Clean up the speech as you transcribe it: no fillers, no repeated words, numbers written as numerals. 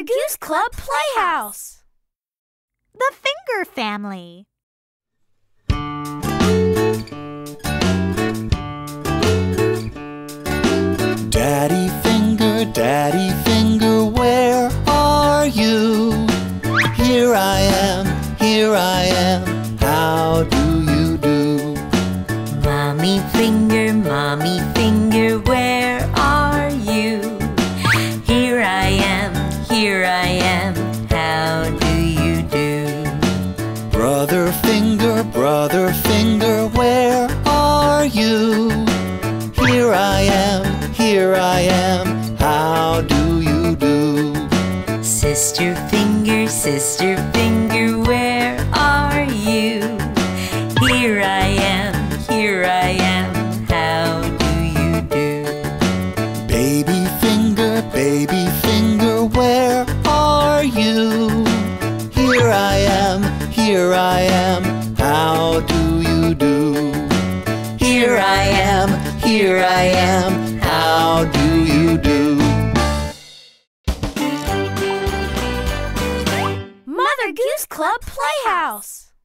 Goose Club Playhouse. The Finger Family. Daddy Finger, where are you? Here I am, how do you do? Mommy Finger, where are you? Here I am, how do you do? Brother Finger, where are you? Here I am, how do you do? Sister Finger, where are you? Here I am, how do you do? Baby Finger, where are you? Here I am, how do you do? Here I am, how do you do? Mother Goose Club Playhouse.